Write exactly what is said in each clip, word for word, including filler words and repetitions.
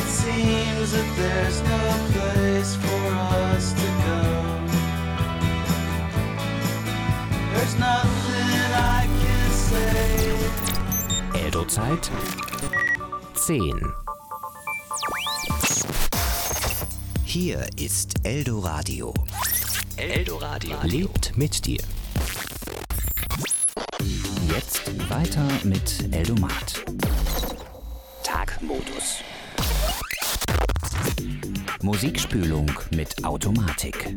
seems that there's no place for us to go. There's nothing I can say. Eldo-Zeit zehn. Hier ist Eldoradio. Eldoradio lebt mit dir. Jetzt weiter mit Eldomat. Tagmodus. Musikspülung mit Automatik.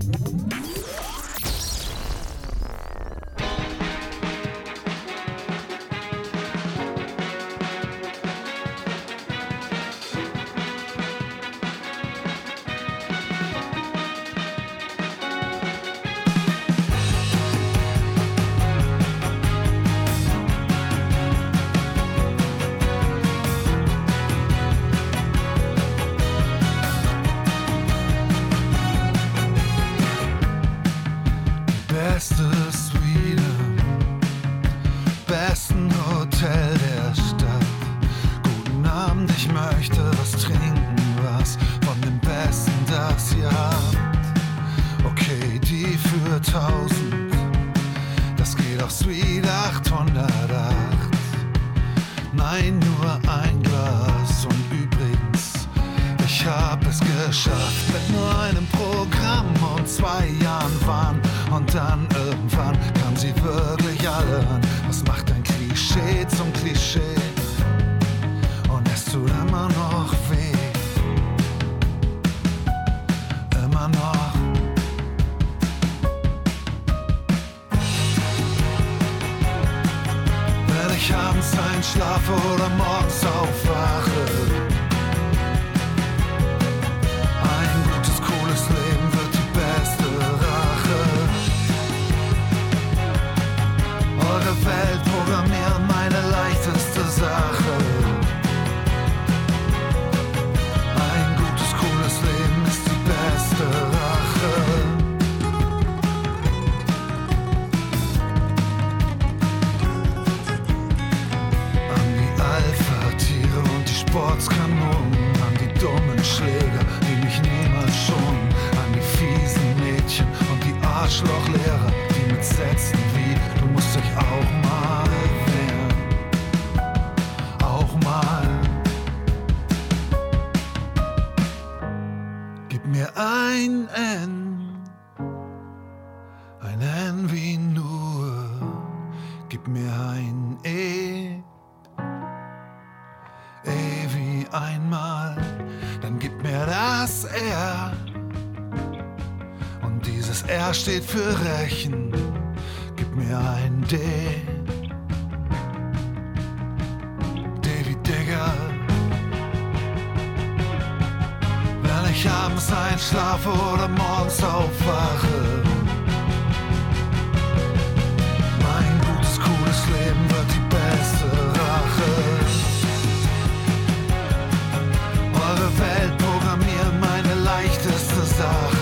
Steht für Rächen, gib mir ein D. David Digger. Wenn ich abends einschlafe oder morgens aufwache, mein gutes, cooles Leben wird die beste Rache. Eure Welt programmiert meine leichteste Sache.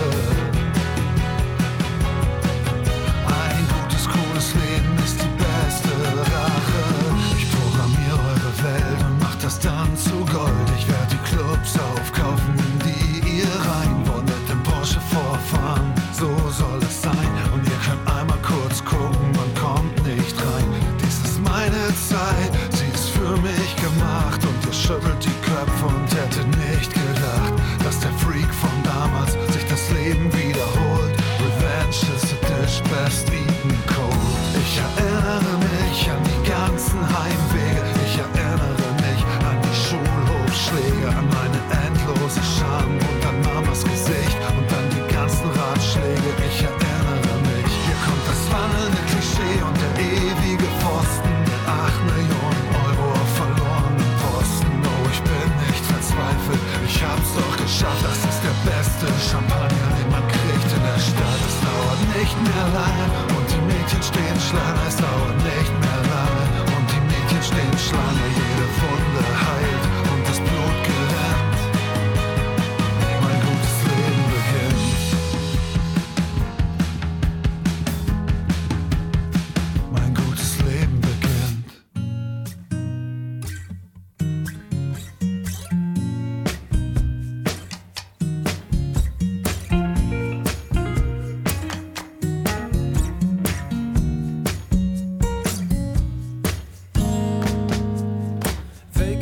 Leben ist die beste Rache. Ich programmiere eure Welt und mach das dann zu Gold. Ich werde die Clubs aufkaufen, in die ihr rein wollt, mit dem Porsche vorfahren. So soll es sein. Und ihr könnt einmal kurz gucken, man kommt nicht rein. Dies ist meine Zeit, sie ist für mich gemacht. Und ihr schüttelt die Köpfe und hättet nicht gedacht, dass der Freak von damals sich das Leben wiederholt. Revenge is a dish best eaten cold. Ich erinnere mich an die ganzen Heimwege. Ich erinnere mich an die Schulhofschläge, an meine endlose Scham und an Mamas Gesicht und an die ganzen Ratschläge. Ich erinnere mich. Hier kommt das wandelnde Klischee und der ewige Pfosten mit acht Millionen Euro auf verlorenen Posten. Oh, ich bin nicht verzweifelt. Ich hab's doch geschafft. Das ist der beste Champagner, den man kriegt in der Stadt. Es dauert nicht mehr lange und die Mädchen stehen Schlange. Es dauert nicht mehr lange und die Mädchen stehen Schlange. Jede Wunde heilt und das Blut gelernt. Mein gutes Leben beginnt. Mein gutes Leben beginnt.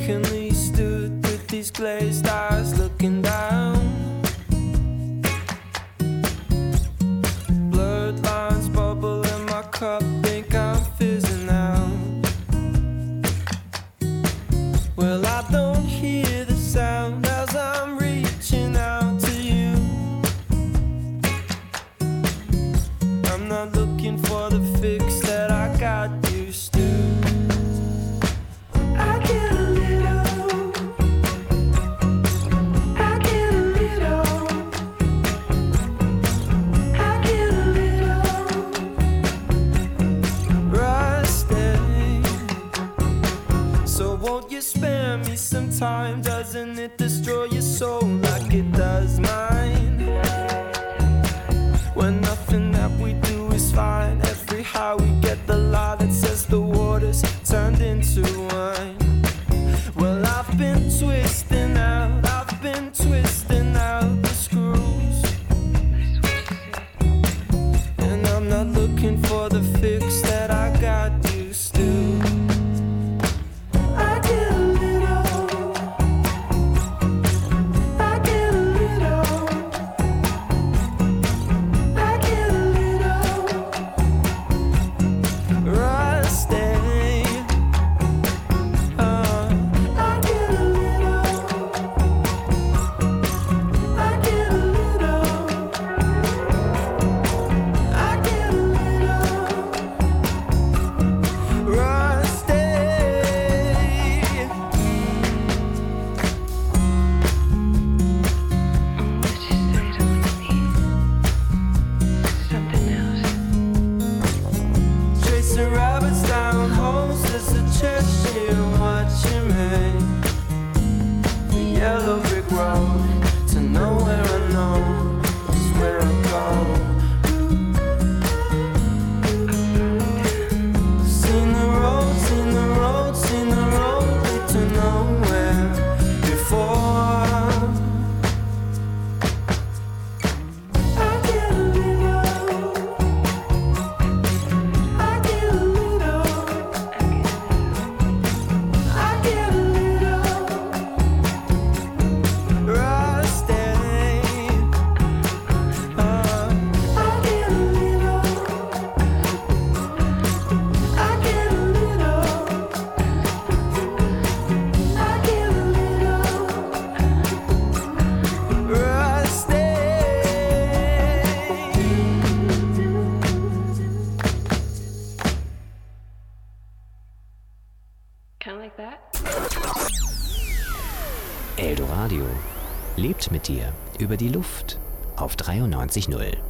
vacantly stood with these glazed eyes looking down. Blurred lines bubble in my cup, think I'm fizzing out. Well, I don't hear the sound as I'm reaching out to you. I'm not looking for the fix that I got used to. I get a little, I get a little, I get a little rusty. So won't you spare me some time? Doesn't it destroy your soul like it does mine? When nothing that we do is fine. Every how we get the lie that says the water's turned into wine. Well, I've been twisting out, I've been twisting out the screws, and I'm not looking for the fix that I got used to. I get a little, I get a little, I get a little rusty. Uh, I get a little, I get a little, I get a little rusty. Chasing rabbits down holes, there's a Cheshire watching me. The yellow brick road to nowhere unknown is where I go. Seen the road, seen the road, seen the road lead to nowhere before. I get a little, I get a little, I get a little rusty. Uh, I get a little, I get a little, I get a little rusty. Kind of like that. Eldoradio lebt mit dir über die Luft auf dreiundneunzig Komma null.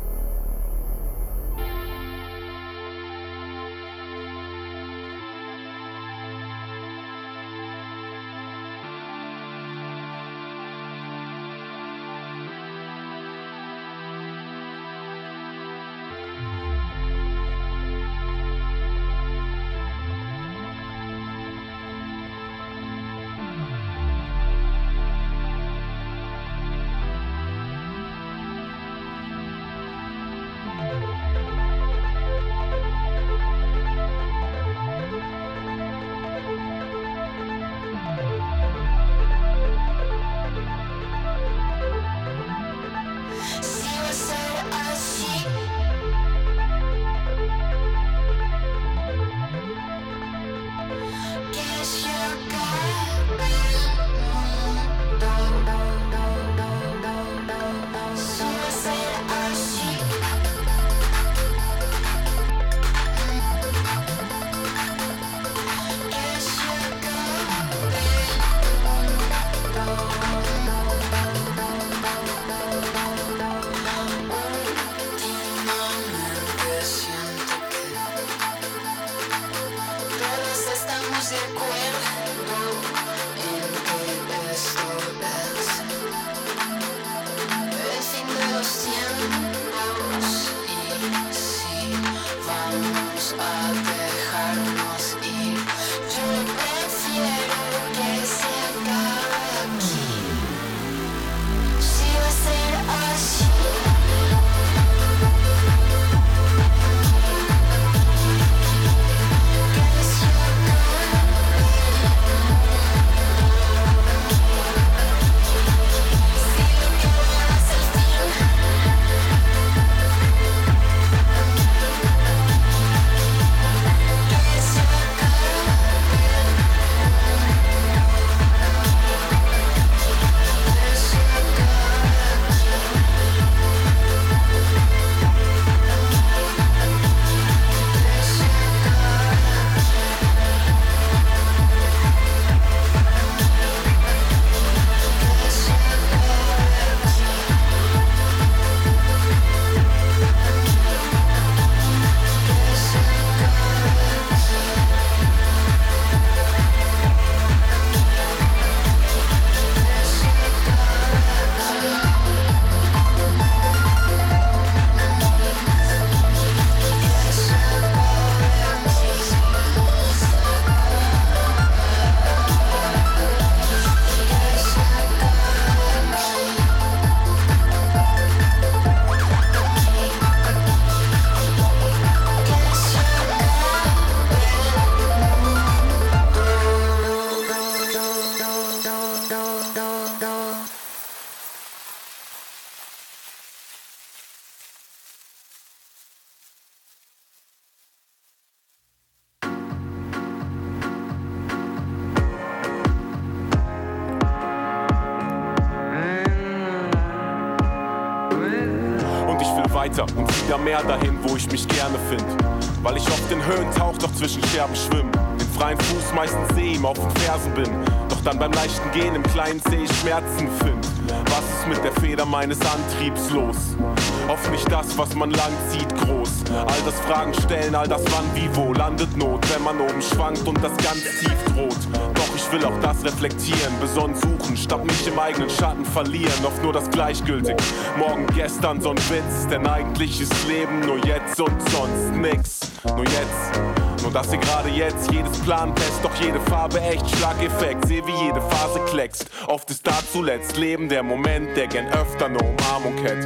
immer weiter und wieder mehr dahin, wo ich mich gerne find. Weil ich oft in Höhen tauch, doch zwischen Scherben schwimm. Den freien Fuß meistens seh ihm auf den Fersen bin. Doch dann beim leichten Gehen im kleinen Zeh ich Schmerzen find. Was ist mit der Feder meines Antriebs los? Oft nicht das, was man lang zieht, groß. All das Fragen stellen, all das wann, wie, wo landet Not, wenn man oben schwankt und das ganz tief droht. Doch ich will auch das reflektieren, besonnen suchen, statt mich im eigenen Schatten verlieren. Oft nur das gleichgültig, morgen, gestern so ein Witz. Denn eigentlich ist Leben nur jetzt und sonst nix. Nur jetzt, nur dass ihr gerade jetzt jedes Plan fest, doch jede Farbe echt Schlageffekt. Seh wie jede Phase kleckst, oft ist da zuletzt Leben der Moment, der gern öfter eine Umarmung hätte.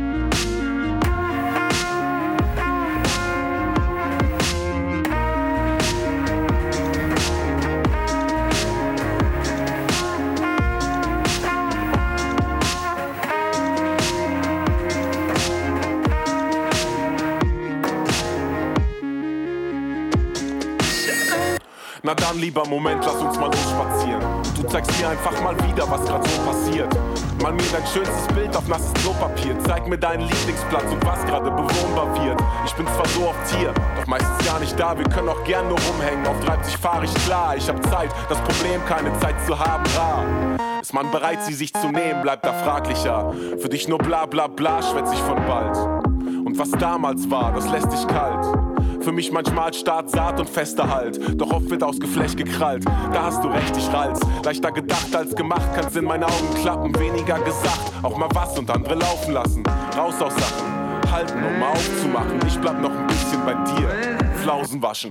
Na dann lieber Moment, lass uns mal losspazieren. Du zeigst mir einfach mal wieder, was grad so passiert. Mal mir dein schönstes Bild auf nasses Klopapier. Zeig mir deinen Lieblingsplatz und was gerade bewohnbar wird. Ich bin zwar so oft hier, doch meistens gar nicht da. Wir können auch gern nur rumhängen, auf dreißig fahr ich klar. Ich hab Zeit, das Problem keine Zeit zu haben, rar. Ist man bereit, sie sich zu nehmen, bleibt da fraglicher. Für dich nur bla bla bla, schwätz ich von bald. Und was damals war, das lässt dich kalt. Für mich manchmal Start, Saat und fester Halt. Doch oft wird aus Geflecht gekrallt. Da hast du recht, ich rall's. Leichter gedacht als gemacht, kann's in meine Augen klappen. Weniger gesagt, auch mal was und andere laufen lassen. Raus aus Sachen, halten, um mal aufzumachen. Ich bleib noch ein bisschen bei dir, Flausen waschen.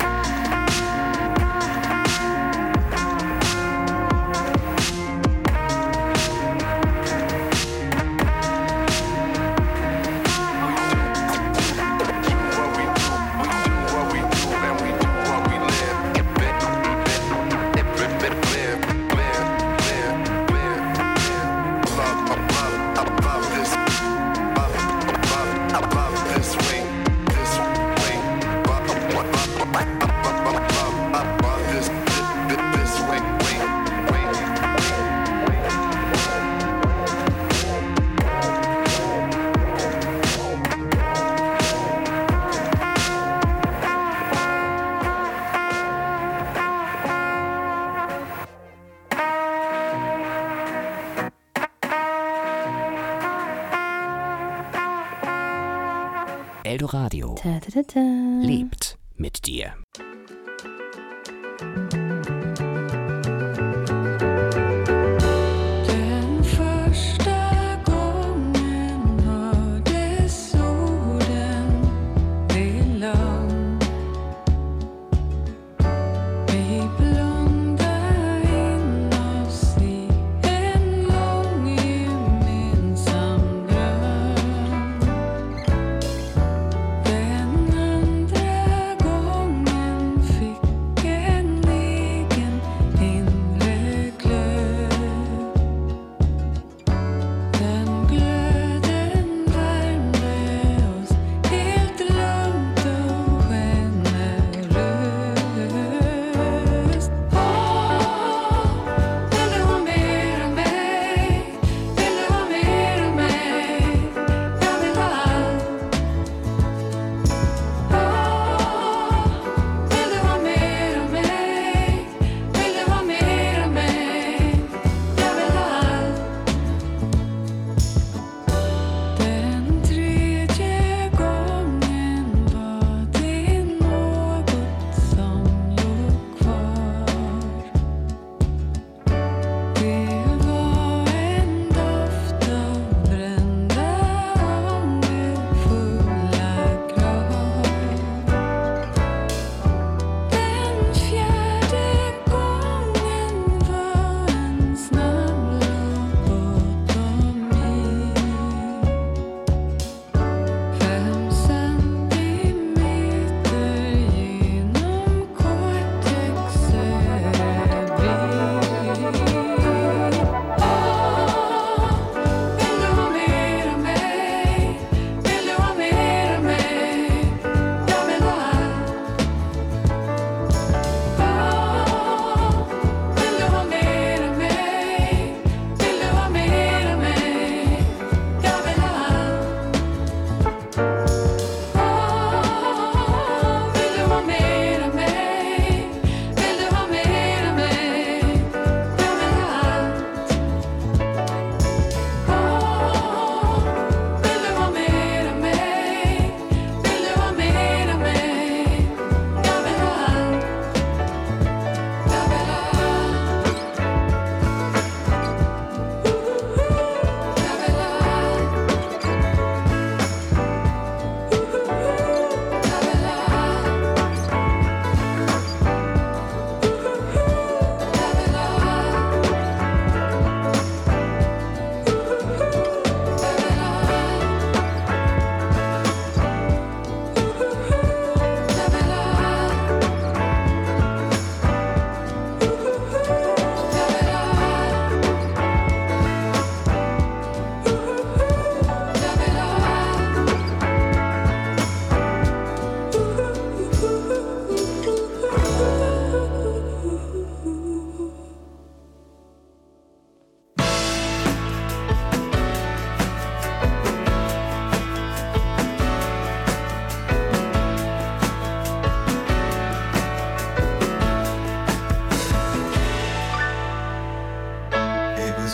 Eldoradio Ta, ta, ta, ta. lebt mit dir. Den andra gången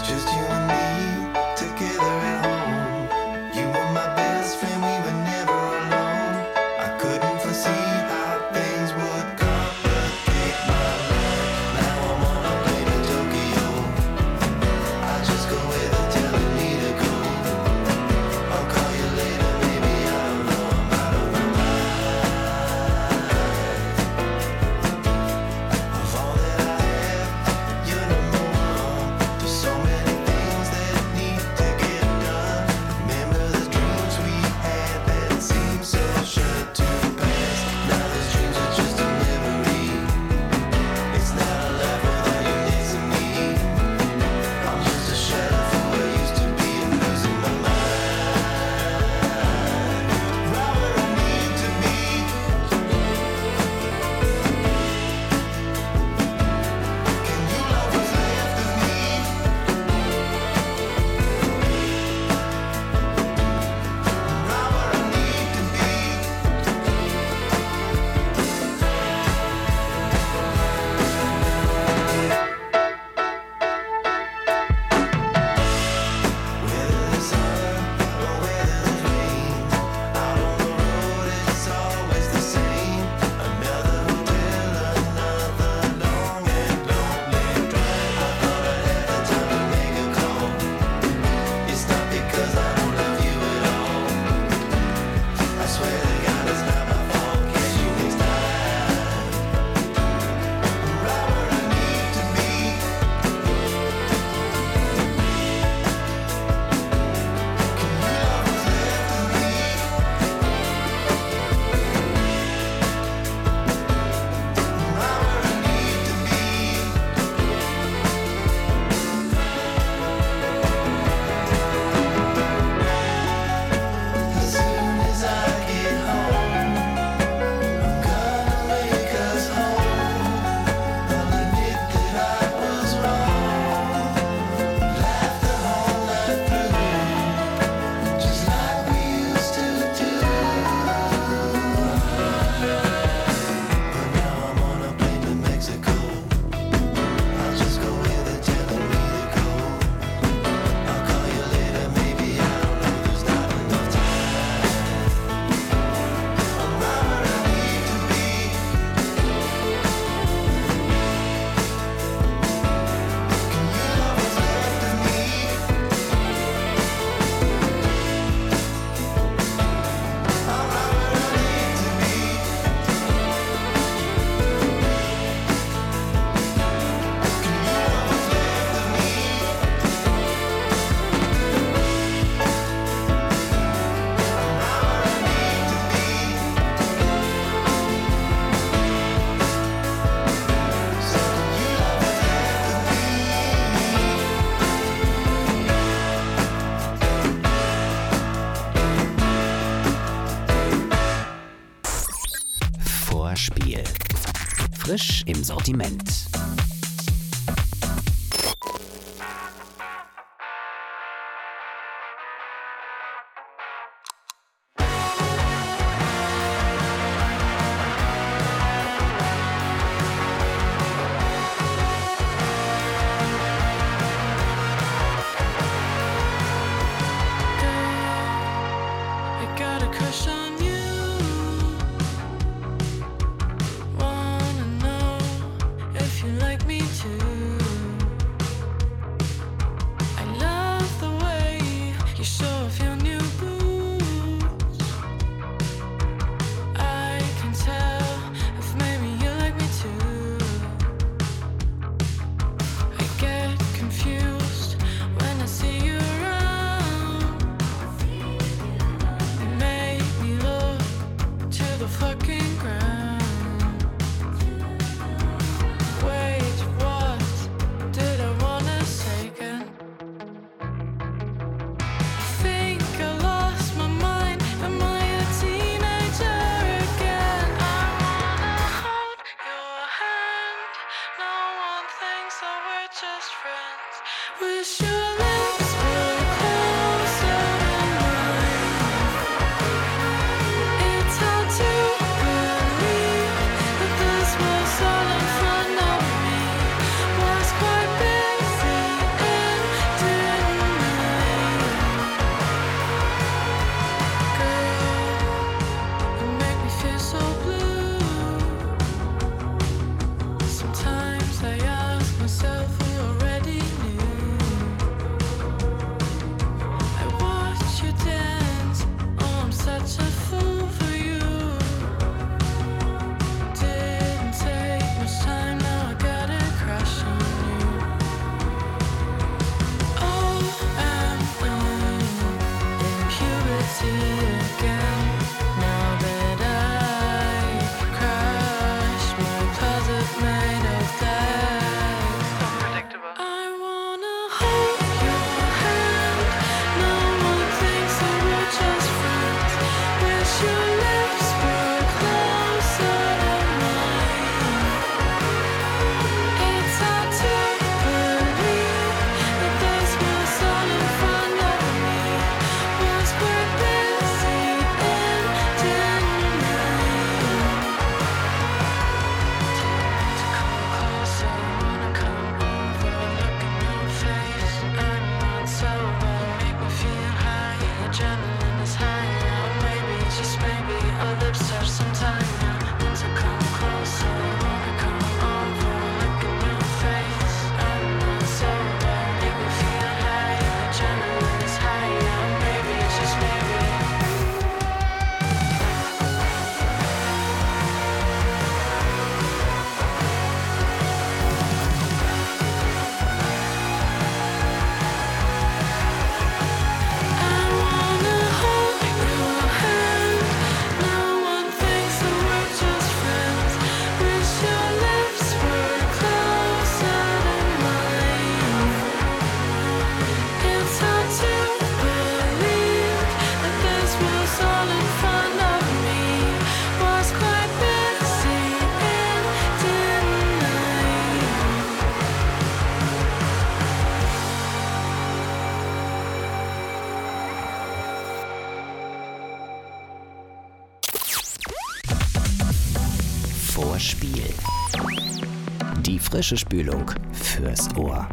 Vorspiel. Frisch im Sortiment. Quite busy in Hörspiel. Die frische Spülung fürs Ohr.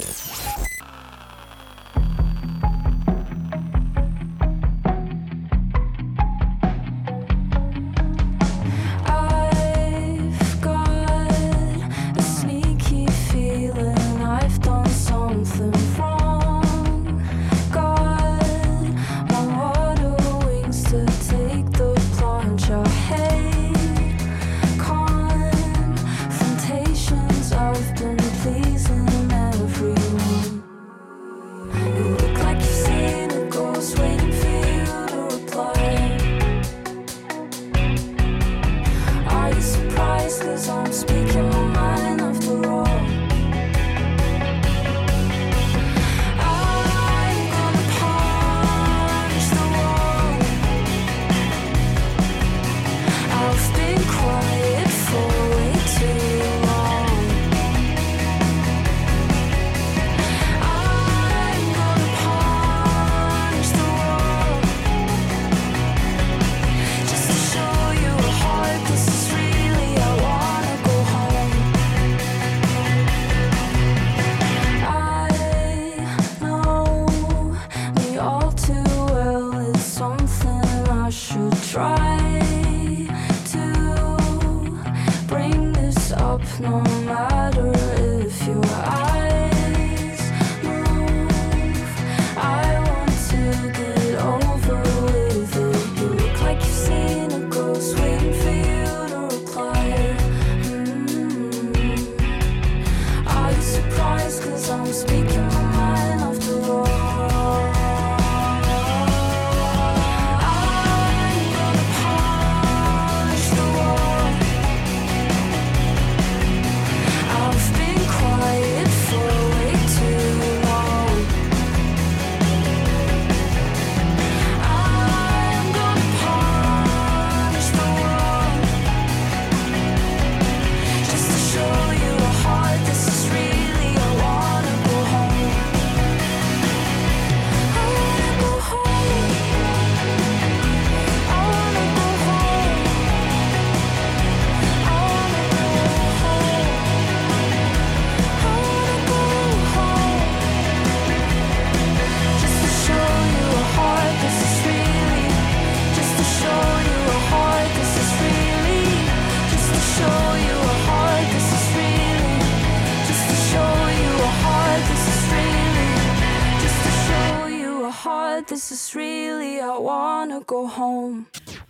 This is really, I wanna go home.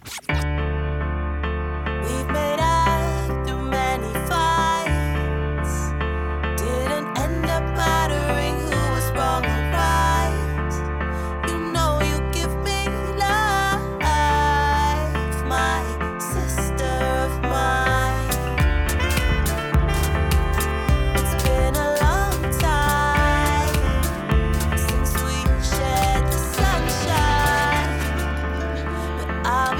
We've made out through many fights. Didn't end up mattering who was wrong or right. You know you give me life, my sister of mine. It's been a long time since we shared the sunshine, but I'm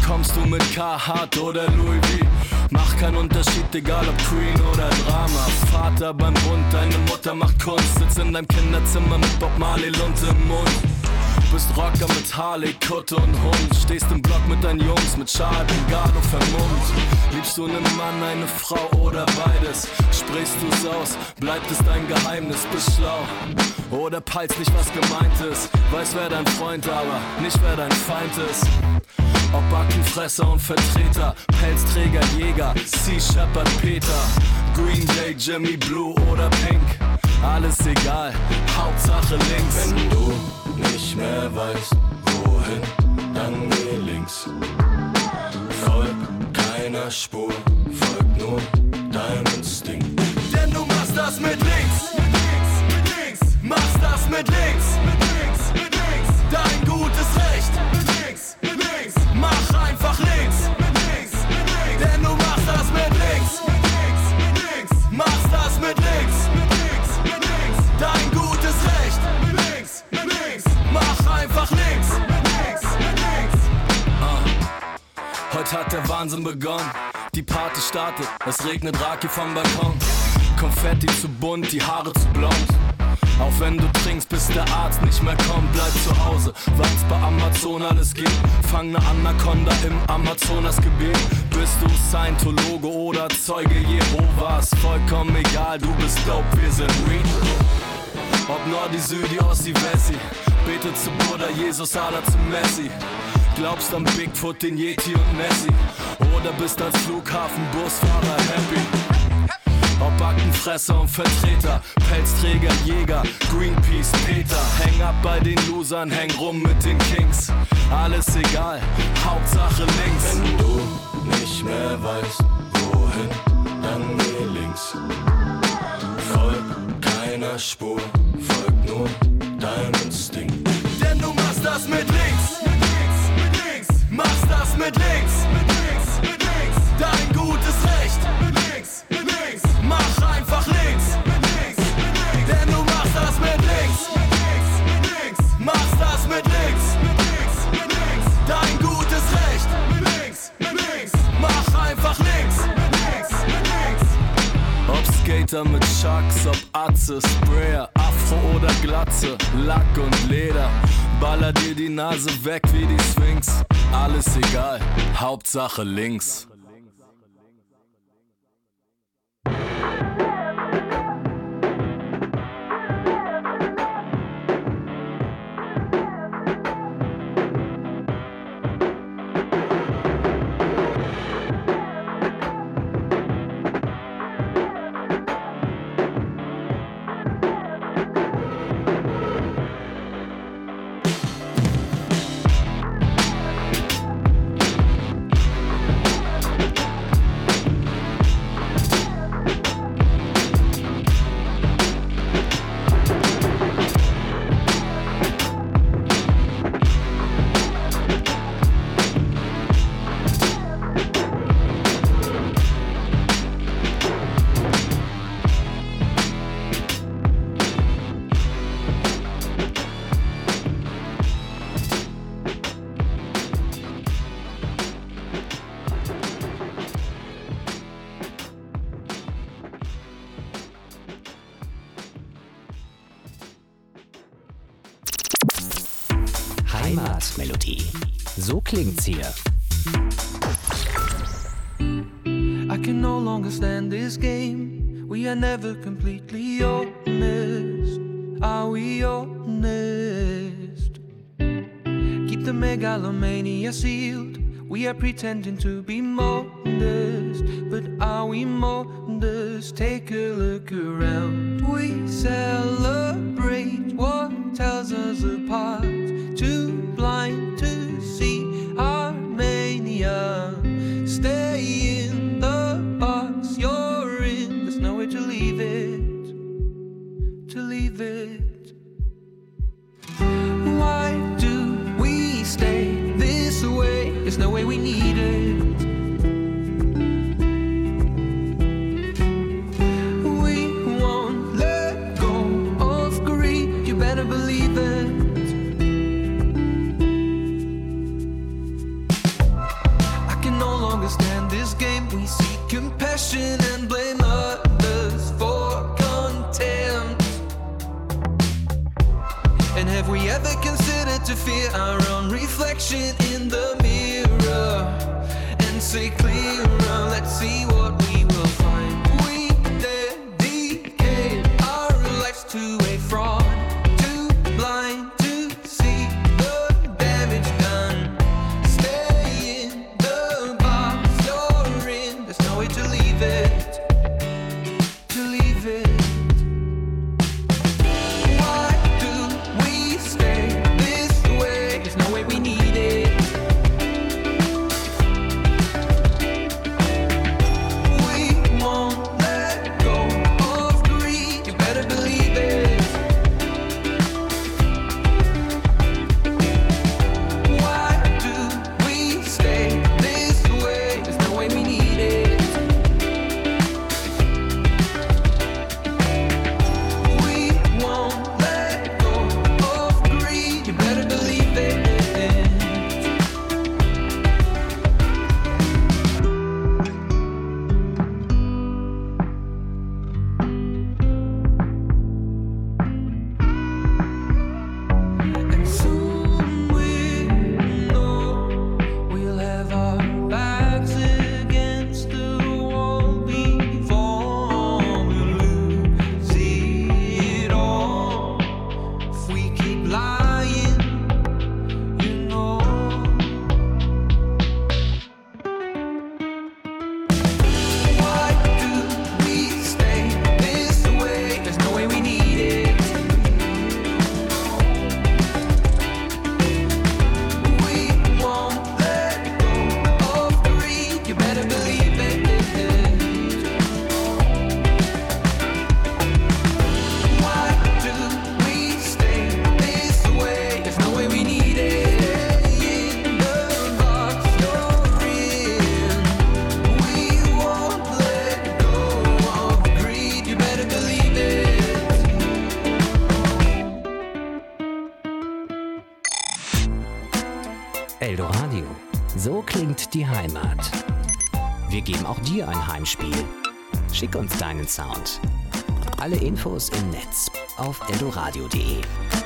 kommst du mit Carhartt oder Louis V. Mach keinen Unterschied, egal ob Queen oder Drama. Vater beim Bund, deine Mutter macht Kunst. Sitzt in deinem Kinderzimmer mit Bob Marley Lunte im Mund. Bist Rocker mit Harley, Kutte und Hund. Stehst im Block mit deinen Jungs, mit Schal, Bengalo vermummt. Liebst du einen Mann, eine Frau oder beides? Sprichst du's aus, bleibt es dein Geheimnis, bist schlau. Oder peilst nicht, was gemeint ist. Weiß, wer dein Freund, aber nicht, wer dein Feind ist. Ob Backenfresser und Vertreter, Pelzträger, Jäger, Sea Shepherd, Peter, Green Day, Jimmy Blue oder Pink, alles egal, Hauptsache links. Wenn du nicht mehr weißt, wohin, dann geh links. Folg keiner Spur, folg nur deinem Instinkt. Denn du machst das mit links, mit links, mit links. Machst das mit links, mit links, mit links. Dein gutes Recht, mit links, mit links. Mach einfach links, mit links, mit links. Denn du machst das mit links, mit links, mit links. Machst das mit links, mit links, mit links. Dein gutes Recht, mit links, mit links. Mach einfach links, mit links, mit links. Uh. Heute hat der Wahnsinn begonnen. Die Party startet, es regnet Raki vom Balkon. Konfetti zu bunt, die Haare zu blond. Auch wenn du trinkst, bis der Arzt nicht mehr kommt, bleib zu Hause, weil's bei Amazon alles geht. Fang ne Anaconda im Amazonasgebiet. Bist du Scientologe oder Zeuge Jehovas? Vollkommen egal, du bist dope, wir sind Reed. Ob Nordi, Südi, Ossi, Wessi. Bete zu Buddha, Jesus, Allah zu Messi. Glaubst an Bigfoot, den Yeti und Nessie. Oder bist als Flughafenbusfahrer happy. Ob Backenfresser und Vertreter, Pelzträger, Jäger, Greenpeace, Peter. Häng ab bei den Losern, häng rum mit den Kings. Alles egal, Hauptsache links. Wenn du nicht mehr weißt, wohin, dann geh links. Folg keiner Spur, folg nur deinem Instinkt. Denn du machst das mit links, mit links, mit links. Machst das mit links, mit links, mit links. Dein gutes Recht, mit links, mit links. Mach einfach links, mit links, mit links. Denn du machst das mit links, mit links, mit links. Machst das mit links, mit links, mit links. Dein gutes Recht, mit links, mit links. Mach einfach links, mit links, mit links. Ob Skater mit Chucks, ob Atze, Sprayer, Afro oder Glatze, Lack und Leder. Baller dir die Nase weg wie die Sphinx. Alles egal, Hauptsache links. Heimatmelodie. So klingt's hier. I can no longer stand this game. We are never completely honest. Are we honest? Keep the megalomania sealed. We are pretending to be modest, but are we modest? Take a look around. We celebrate what tells us apart. Too blind to see our mania. Stay in the box you're in. There's nowhere to leave it. To leave it. Why do we stay this way? There's no way we need it. We won't let go of greed. You better believe it. reflection in the mirror and say clearer, let's see what we will find. We dedicate our lives to a fraud, too blind to see the damage done. Stay in the box you're in, there's no way to leave it, to leave it. Why do we stay this way? There's no way we need it. We won't let go of greed, you better believe it. Why do we stay this way? There's no way we need it. We won't let go of greed, you better believe it. And soon we know we'll have our backs against the wall before we lose it all. If we keep lying, you know. Why do we stay this way? There's no way we need it. We won't let go of greed, you better believe it. Why do we stay this way? There's no way we need it. In the box you're in, we won't let go of greed, you better believe it. Eldoradio. So klingt die Heimat. Wir geben auch dir ein Heimspiel. Schick uns deinen Sound. Alle Infos im Netz auf eldoradio punkt de.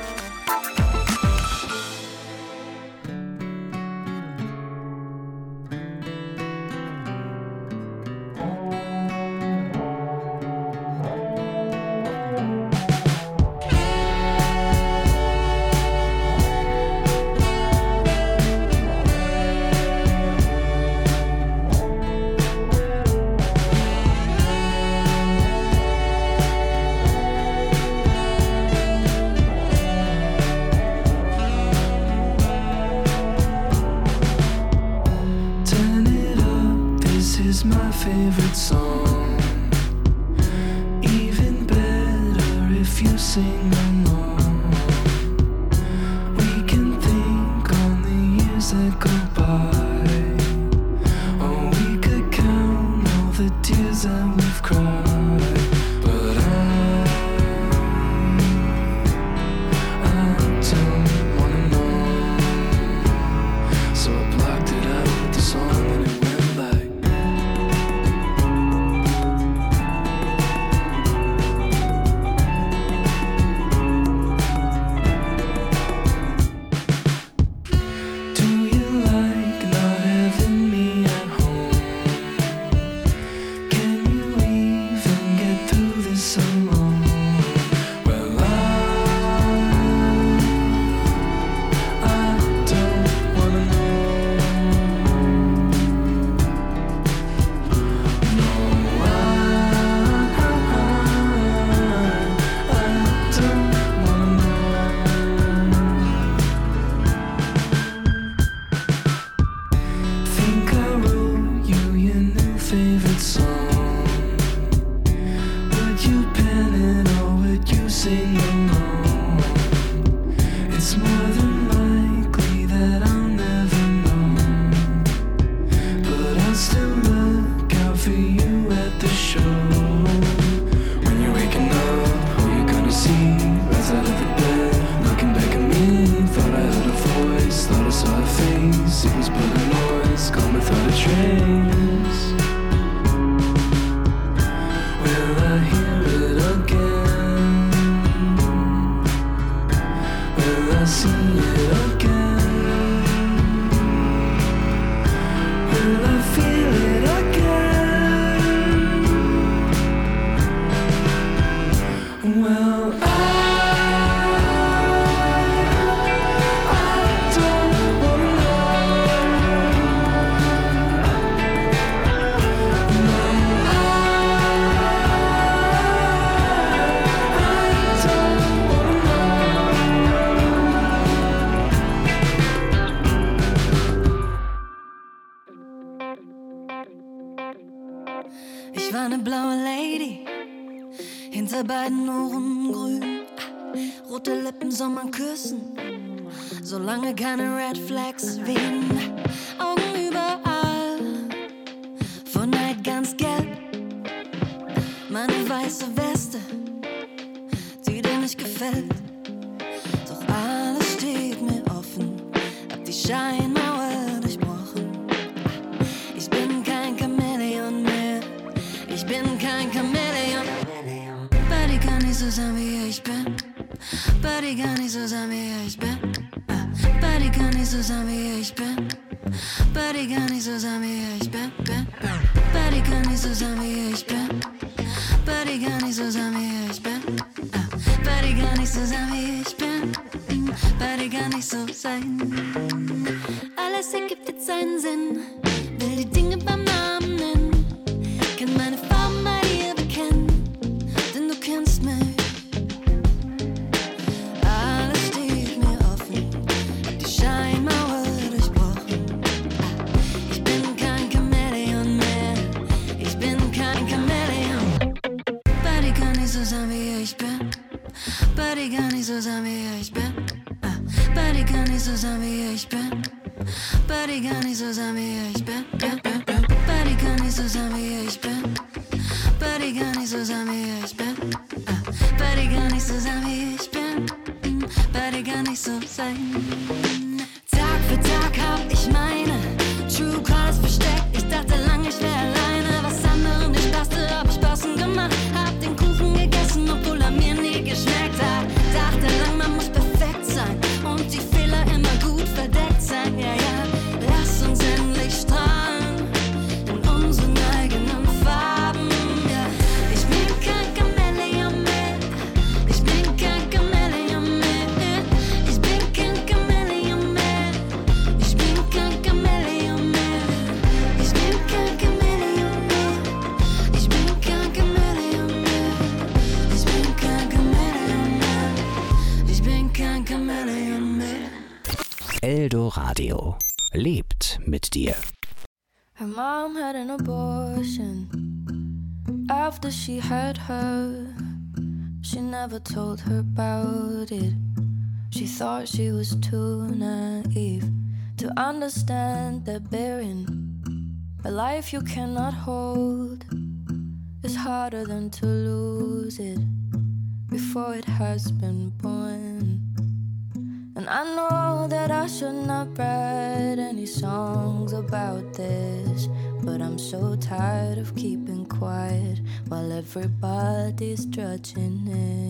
Turn it up, this is my favorite song. Even better if you sing along. We can think on the years that go by, or we could count all the tears that we've cried. But I, I don't wanna know. So I blocked it out with the song and it went like do you like not having me at home? Can you even get through this alone? Well, I, I don't wanna know. No, I, I don't wanna know. Think I wrote you your new favorite song. Would you pen it or would you sing along? It's more than likely that I'll never know, but I'll still look out for you at the show. When you're waking up, who you gonna see? Rise out of the bed, looking back at me. Thought I heard a voice, thought I saw a face. It was but a noise, gone without a trace. Will I hear it again? Will I see it again? Ich war ne blaue Lady, hinter beiden Ohren grün, rote Lippen soll man küssen, solange keine Red Flags wehen. Augen überall, von Neid ganz gelb. Meine weiße Weste, die dir nicht gefällt. Doch alles steht mir offen, hab die Scheinmauer durchbrochen. Ich bin kein Chamäleon mehr, ich bin kein Chamäleon. Buddy kann nicht so sein wie ich bin, Buddy kann nicht so sein wie ich bin. Buddy kann nicht so sein wie ich bin, Buddy kann nicht so sein wie ich bin. Buddy kann nicht so sein wie ich bin, Buddy kann nicht so sein wie ich bin. Buddy kann nicht so sein wie ich bin, Buddy kann nicht so sein. Alles ergibt jetzt seinen Sinn, will die Dinge beim Namen nennen, kann meine Farben bei dir bekennen, denn du kennst mich. Alles steht mir offen, hab die Scheinmauer durchbrochen. Ich bin kein Chamäleon mehr, ich bin kein Chamäleon. Buddy kann nicht so sein wie ich bin, Buddy kann nicht so sein wie ich bin. Buddy kann nicht so sein wie ich bin, Buddy kann nicht so sein wie ich bin. Buddy kann nicht so sein wie ich bin, Buddy kann nicht so sein wie ich bin. Buddy kann nicht so sein wie ich bin, Buddy kann nicht so sein. Tag für Tag hab ich meine True Calls versteckt. Ich dachte lang, ich wär alleine, was anderen nicht passte, hab ich passend gemacht. Hab den Kuchen gegessen, obwohl er mir nie geschmeckt hat. Dachte lang, man muss perfekt sein und die Fehler immer gut verdeckt sein. Ja, ja, lass uns endlich strahlen in unseren eigenen Farben. Ja, ich bin kein Chamäleon mehr, ich bin kein Chamäleon mehr. Ich bin kein Chamäleon mehr, ich bin kein Chamäleon mehr. Ich bin kein Chamäleon mehr, ich bin kein Chamäleon mehr. Ich bin kein Chamäleon mehr, ich bin kein Chamäleon mehr. Eldoradio lebt mit dir. Her mom had an abortion after she had her. She never told her about it. She thought she was too naive to understand that bearing a life you cannot hold is harder than to lose it before it has been born. And I know that I should not write any songs about this, but I'm so tired of keeping quiet while everybody's judging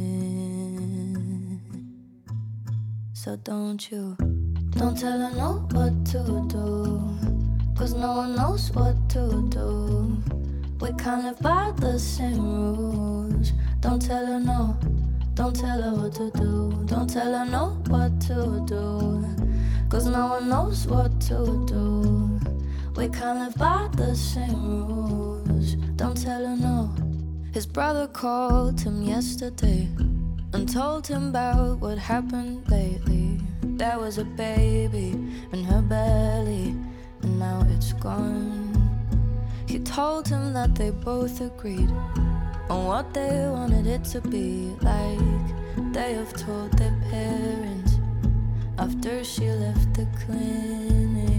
it. So don't you, don't tell her no what to do, cause no one knows what to do. We can't live by the same rules. Don't tell her no, don't tell her what to do. Don't tell her no what to do, cause no one knows what to do. We can't live by the same rules. Don't tell her no. His brother called him yesterday and told him about what happened lately. There was a baby in her belly and now it's gone. He told him that they both agreed on what they wanted it to be like. They have told their parents after she left the clinic.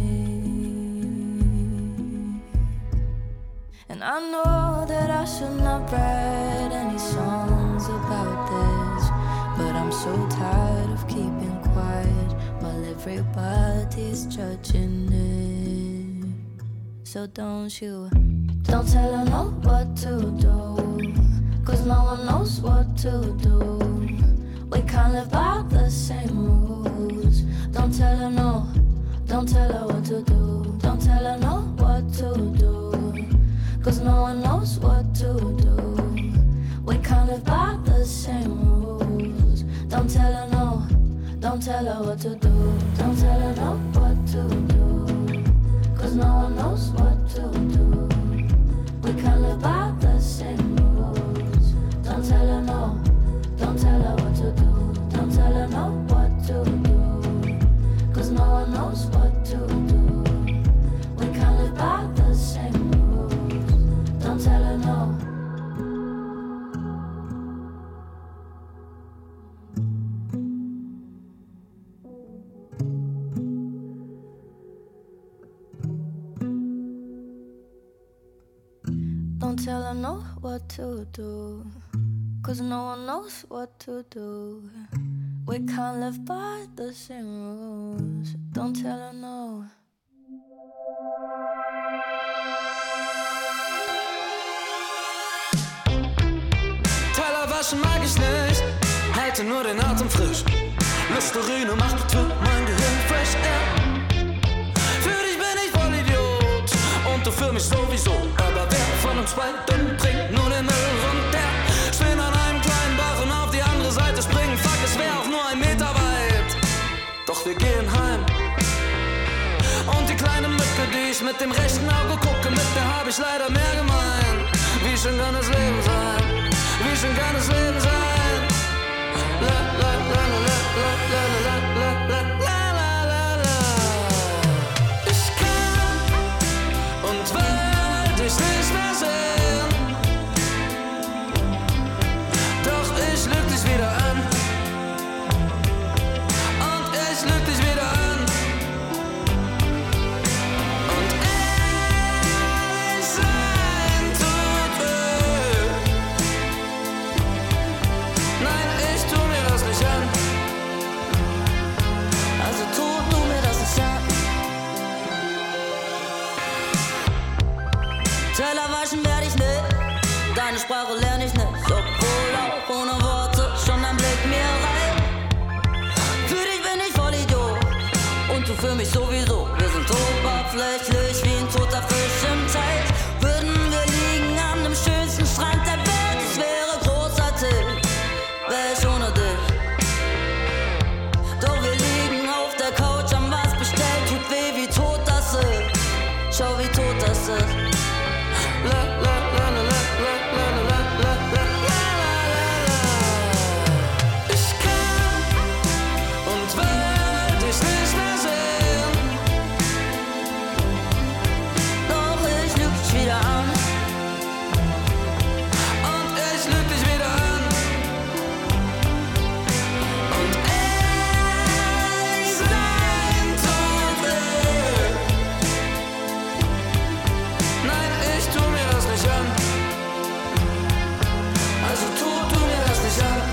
And I know that I should not write any songs about this, but I'm so tired of keeping quiet while everybody's judging it. So don't you, don't tell her no what to do, cause no one knows what to do. We can't live by the same rules. Don't tell her no, don't tell her what to do. Don't tell her no what to do, cause no one knows what to do. We can't live by the same rules. Don't tell her no, don't tell her what to do. Don't tell her no what to do, cause no one knows what to do. We can't live by the same rules. Don't tell her no, don't tell her what to do. Don't tell her no what to do, cause no one knows what to do. We can't live by the same rules. Don't tell her no. tell her no what to do, cause no one knows what to do. We can't live by the same rules. Don't tell her no. Teller waschen mag ich nicht, halte nur den Atem frisch. Listerine macht für mein Gehirn fresh air. Für dich bin ich voll Idiot und du für mich sowieso. Aber wer von uns beiden trinkt nur den Müll runter? Stehen an einem kleinen Bach und auf die andere Seite springen. Fuck, es wär auch nur ein Meter weit. Doch wir gehen heim. Und die kleine Mücke, die ich mit dem rechten Auge gucke, mit der hab ich leider mehr gemein. Wie schön kann das Leben sein? Wie schön kann das Leben sein? La la la la la la la la la la la la. Ich kann und will dich nicht mehr sehen. Doch ich lüg dich wieder an. Und ich lüg dich wieder an. Und ehrlich sein tut weh. Nein, ich tu mir das nicht an. Also tu du mir das nicht an. Teller waschen werd ich nicht, deine Sprache lerne ich nicht. Obwohl auch ohne Worte schon ein Blick mir reicht. Für dich bin ich voll Idiot und du für mich sowieso. Wir sind oberflächlich wie ein toter Fisch im Teich. Würden wir liegen an dem schönsten Strand der Welt, es wäre großartig, wär ich ohne dich. Doch wir liegen auf der Couch, haben was bestellt, tut weh, wie tot das ist. Schau, wie tot das ist. La la la la la la la la la la la la. Ich kann und will dich nicht mehr sehen. Doch ich lüg dich wieder an. Und ich lüg dich wieder an. Und ehrlich sein tut weh. Nein, ich tu mir das nicht an. Also tu du mir das nicht an.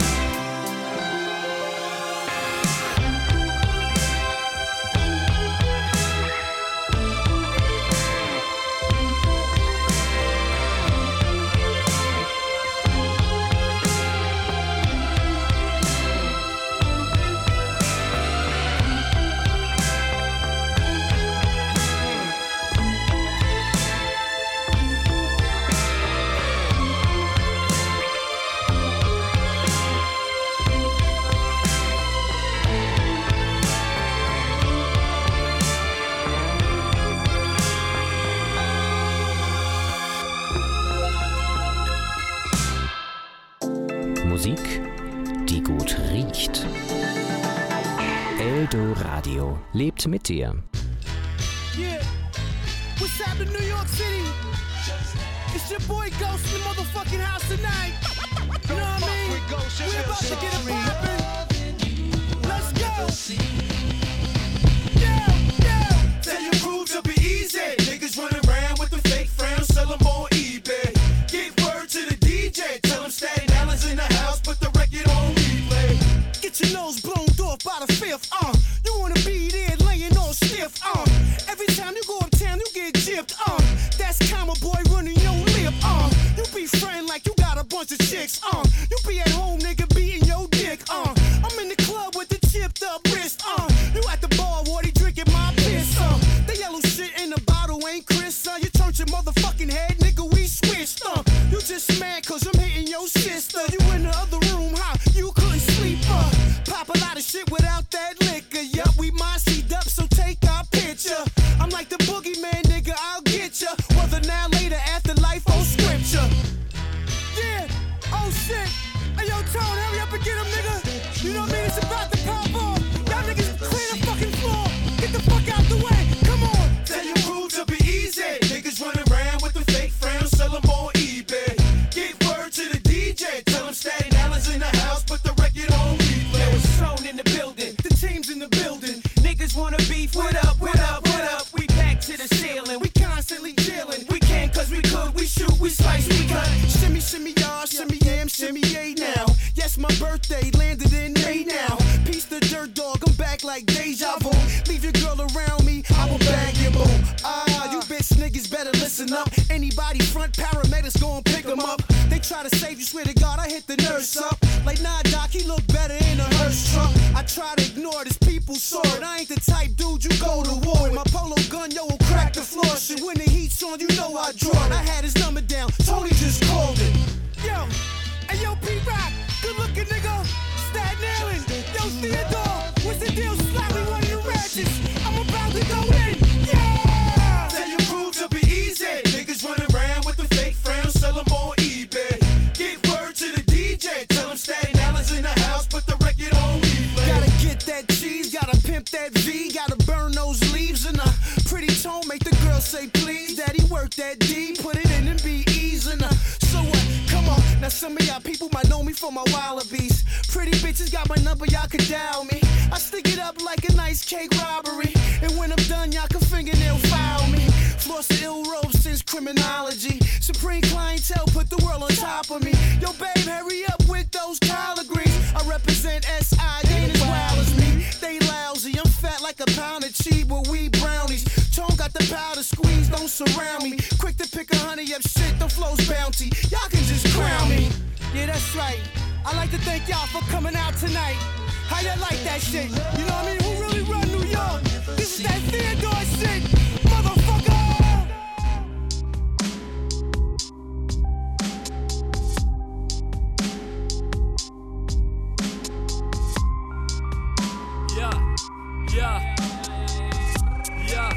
Musik, die gut riecht. Eldoradio lebt mit dir. Yeah, what's happening, New York City? It's your boy Ghost in the motherfucking house tonight. You know what I mean? We're about to get it poppin'. Let's go. Yeah, yeah. Tell your crew to be easy. Niggas running around with the fake friends, sell them on eBay. Give word to the D J, tell him Staten Island's in the house, put the record on replay. Get your nose blown off by the fifth, uh. You wanna be there laying all stiff, uh. Every time you go uptown, you get gypped, uh. That's Comma Boy running your lip, uh. You be friend like you got a bunch of chicks, uh. You be at home, nigga, beating your dick, uh. I'm in the club with the chipped up wrist, uh. You at the bar, Wardy drinking my piss, uh. The yellow shit in the bottle ain't Chris, uh. You turned your motherfucking head, nigga, we switched, uh. You just mad cause I'm hitting your sister. You in the other room, huh? You couldn't sleep, uh. Pop a lot of shit without that liquor, yup, we mossied up, so take our picture. I'm like the boogeyman, nigga, I'll get ya. Whether now, later, afterlife, or scripture. Yeah, oh shit. Hey yo, Tone, hurry up and get him, nigga. You know what I mean? It's about to pop off. Y'all niggas clear the fucking floor. Get the fuck out the way. Come on. Tell your crew to be easy. birthday, landed in May now. Peace the dirt dog, I'm back like deja vu. Leave your girl around me, I will bag your boo. Ah, you bitch niggas better listen up. Anybody front, paramedics gon' pick them up. They try to save you, swear to God, I hit the nurse up. Like, nah, doc, he look better in a hearse truck. I try to ignore this people sword. I ain't the type dude you go to war with. My polo gun, yo, will crack the floor. Shit, when the heat's on, you know I draw it. I had his number down, Tony just called it. Yo, hey yo, P-Rock, good looking nigga. Staten Island, yo, Theodore, what's the deal? Slap me one of you ratchets. I'm about to go in, yeah! Tell your crew to be easy. Niggas running around with the fake friends, sell them on eBay. Get word to the D J, tell them Staten Island's in the house, put the record on replay. Gotta get that cheese, gotta pimp that V, gotta burn those leaves in a pretty tone, make the girl say please. Daddy work that D, put it in and be easy. So what? Come on, now some of y'all people might know me for my wallabies. Pretty bitches got my number, y'all can dial me. I stick it up like a nice cake robbery. And when I'm done, y'all can fingernail file me. Floss the ill robe since criminology. Supreme clientele put the world on top of me. Yo, babe, hurry up with those collard greens. I represent S I, they ain't as wild as me. They lousy, I'm fat like a pound of cheese with weed brownies. Tone got the powder squeeze, don't surround me. Quick to pick a honey up shit, the flow's bounty. Y'all can just crown me. Yeah, that's right. I like to thank y'all for coming out tonight. How y'all like that shit? You know what I mean? Who really run New York? This is that Theodore shit, motherfucker! Ja, ja, ja.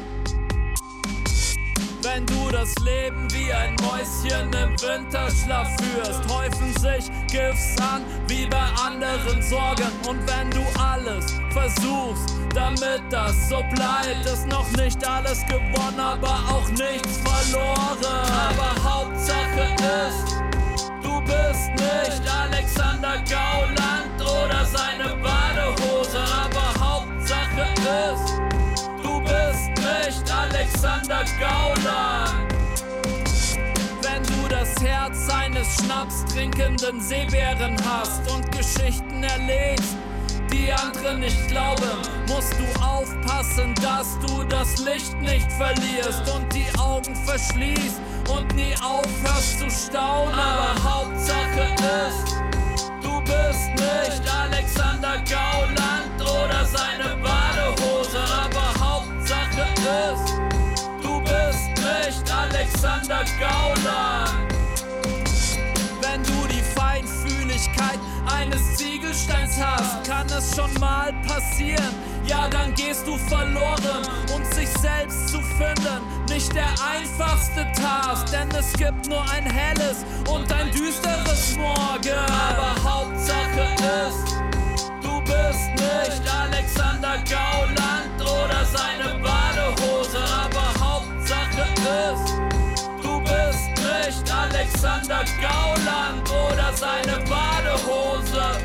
Wenn du das Leben wie ein Mäuschen im Winterschlaf führst, häufen sich Gifts an wie bei anderen Sorgen. Und wenn du alles versuchst, damit das so bleibt, ist noch nicht alles gewonnen, aber auch nichts verloren. Aber Hauptsache ist, du bist nicht Alexander Gauland oder seine Badehose. Aber Hauptsache ist, du bist nicht Alexander Gauland. Wenn du das Herz eines schnapstrinkenden Seebären hast und Geschichten erlebst, die andere nicht glauben, musst du aufpassen, dass du das Licht nicht verlierst und die Augen verschließt und nie aufhörst zu staunen. Aber Hauptsache ist, du bist nicht Alexander Gauland oder seine Badehose. Aber Hauptsache ist, du bist nicht Alexander Gauland. Wenn du die Feinfühligkeit eines Ziegelsteins hast, kann es schon mal passieren. Ja, dann gehst du verloren und sich selbst zu finden, nicht der einfachste Task, denn es gibt nur ein helles und ein düsteres Morgen. Aber Hauptsache ist, du bist nicht Alexander Gauland oder seine Badehose. Aber Hauptsache ist, du bist nicht Alexander Gauland oder seine Badehose.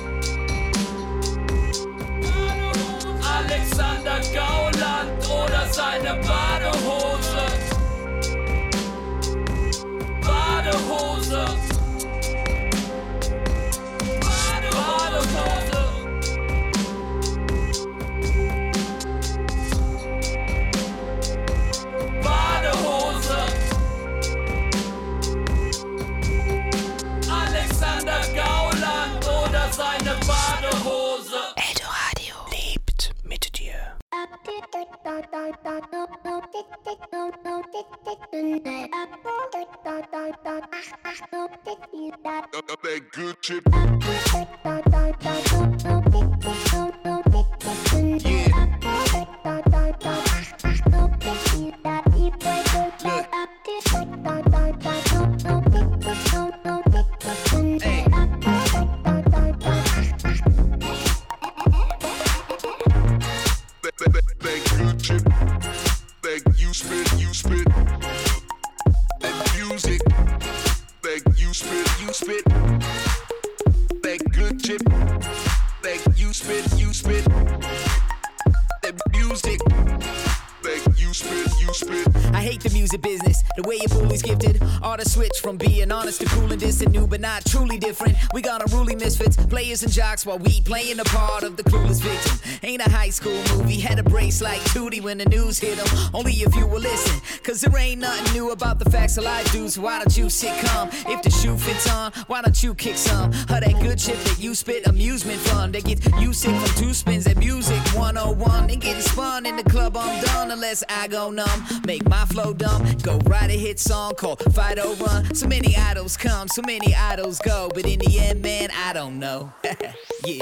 Alexander Gauland oder seine Badehose. Badehose. Badehose. Badehose. Alexander Gauland oder seine Badehose. Eldoradio lebt mit dir. That good shit. Spit, that good chip, that music business. The way your bully's gifted, ought to switch from being honest to cool and distant, new but not truly different. We got unruly misfits, players and jocks while we playing the part of the clueless victim. Ain't a high school movie, had a brace like Tootie when the news hit them. Only if you will listen, cause there ain't nothing new about the facts of life, dudes. Why don't you sit calm? If the shoe fits on, why don't you kick some of that good shit that you spit? Amusement fun that gets you sick from two spins at music one oh one and getting spun in the club. I'm done unless I go numb, make my flow dumb, go write a hit song called Fight or Run. So many idols come, so many idols go, but in the end, man, I don't know. Yeah.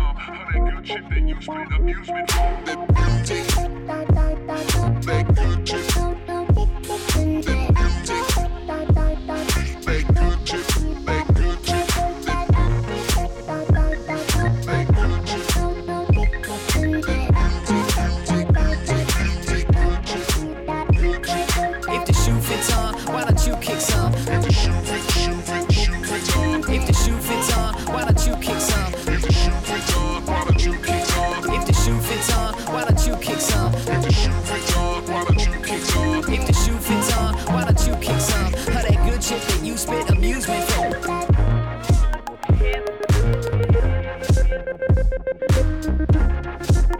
That good